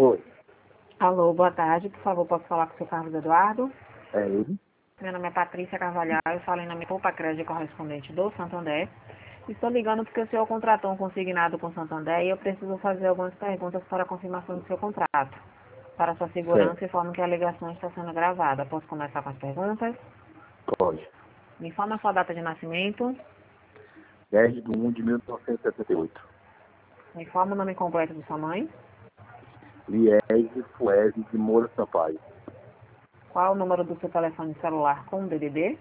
Oi, Alô, boa tarde. Por favor, posso falar com o seu Carlos Eduardo? é ele? Meu nome é Patrícia Carvalhal, eu falo em nome do Poupa Crédito correspondente do Santander. Estou ligando porque o senhor contratou um consignado com o Santander e eu preciso fazer algumas perguntas para a confirmação do seu contrato. Para sua segurança, Certo, informo que a ligação está sendo gravada. Posso começar com as perguntas? pode. Me informa a sua data de nascimento. 10/1/1978. Me informa o nome completo de sua mãe. Liege Fuese de Moura Sampaio. Qual o número do seu telefone celular com DDD?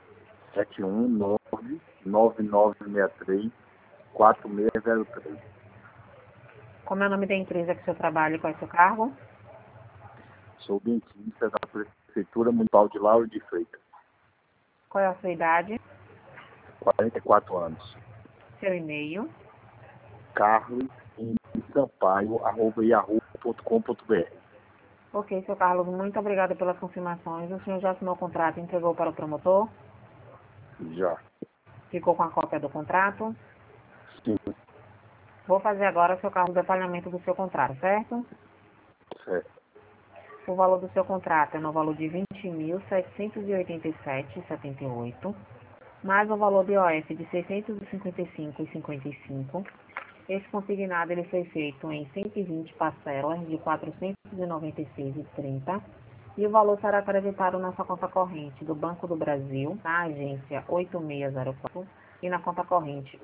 719-9963-4603. Como é o nome da empresa que o senhor trabalha e qual é o seu cargo? Sou dentista da Prefeitura Municipal de Lauro de Freitas. Qual é a sua idade? 44 anos. Seu e-mail? carlos.sampaio@yahoo.com.br. Ok, seu Carlos, muito obrigada pelas confirmações. O senhor já assinou o contrato e entregou para o promotor? Já. Ficou com a cópia do contrato? Sim, Vou fazer agora, seu Carlos, o detalhamento do seu contrato, certo? certo. O valor do seu contrato é no valor de R$ 20.787,78, mais o valor de OF de R$ 655,55. Esse consignado ele foi feito em 120 parcelas de R$ 496,30 e o valor será acreditado na sua conta corrente do Banco do Brasil, na agência 8604 e na conta corrente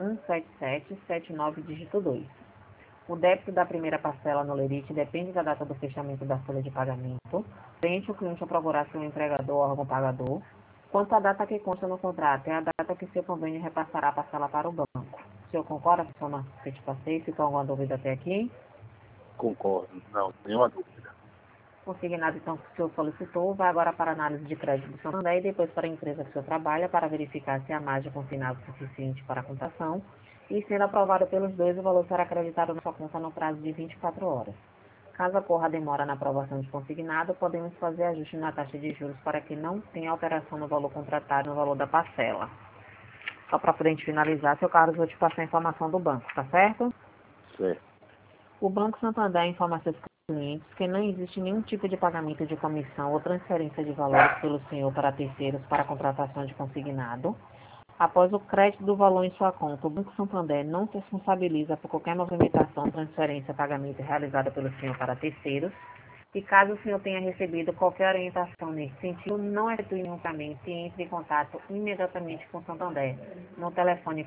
17779 dígito 2. O débito da primeira parcela no lerite depende da data do fechamento da folha de pagamento, frente o cliente a procurar seu empregador ou órgão pagador. Quanto à data que consta no contrato, é a data que seu convênio repassará a parcela para o banco. O senhor concorda com a informação que eu te passei? Ficou alguma dúvida até aqui? Concordo. Não, nenhuma dúvida. Consignado, então, que o senhor solicitou, vai agora para a análise de crédito do Santander e depois para a empresa que o senhor trabalha para verificar se há margem consignado suficiente para a contação. E sendo aprovado pelos dois, o valor será acreditado na sua conta no prazo de 24 horas. Caso ocorra demora na aprovação de consignado, podemos fazer ajuste na taxa de juros para que não tenha alteração no valor contratado no valor da parcela. Só para poder finalizar, seu Carlos, vou te passar a informação do banco, tá certo? Certo. O Banco Santander informa a seus clientes que não existe nenhum tipo de pagamento de comissão ou transferência de valores pelo senhor para terceiros para a contratação de consignado. Após o crédito do valor em sua conta, o Banco Santander não se responsabiliza por qualquer movimentação, transferência, pagamento realizada pelo senhor para terceiros. E caso o senhor tenha recebido qualquer orientação nesse sentido, não efetue nenhum pagamento e entre em contato imediatamente com o Santander, no telefone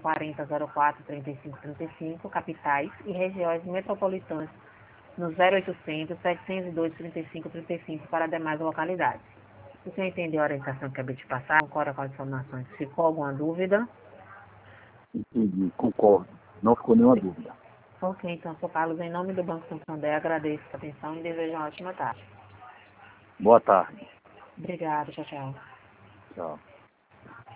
4004-3535, capitais e regiões metropolitanas, no 0800-702-3535 para demais localidades. O senhor entendeu a orientação que acabei de passar? Concorda com as informações? Ficou alguma dúvida? Entendi, concordo. Não ficou nenhuma dúvida. Ok, então, seu Carlos, em nome do Banco Santander, agradeço a atenção e desejo uma ótima tarde. Boa tarde. Obrigada, tchau, tchau. Tchau.